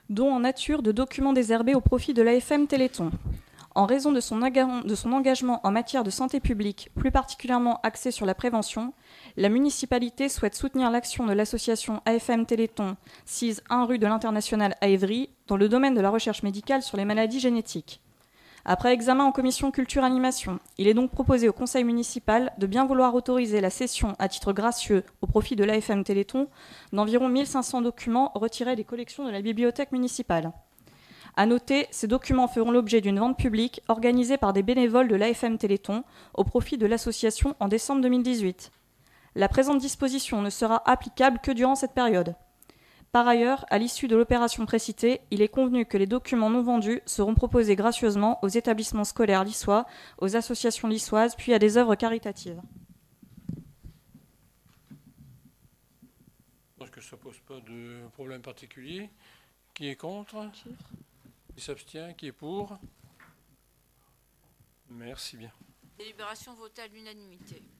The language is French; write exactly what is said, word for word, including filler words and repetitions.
Don en nature de documents désherbés au profit de l'A F M Téléthon. En raison de son, de son engagement en matière de santé publique, plus particulièrement axé sur la prévention, la municipalité souhaite soutenir l'action de l'association A F M Téléthon, sise un rue de l'Internationale à Évry, dans le domaine de la recherche médicale sur les maladies génétiques. Après examen en commission culture-animation, il est donc proposé au conseil municipal de bien vouloir autoriser la cession à titre gracieux au profit de l'A F M Téléthon d'environ mille cinq cents documents retirés des collections de la bibliothèque municipale. À noter, ces documents feront l'objet d'une vente publique organisée par des bénévoles de l'A F M Téléthon au profit de l'association en décembre deux mille dix-huit. La présente disposition ne sera applicable que durant cette période. Par ailleurs, à l'issue de l'opération précitée, il est convenu que les documents non vendus seront proposés gracieusement aux établissements scolaires lissois, aux associations lissoises, puis à des œuvres caritatives. Parce que ça ne pose pas de problème particulier. Qui est contre ? Qui s'abstient ? Qui est pour ? Merci bien. Délibération votée à l'unanimité.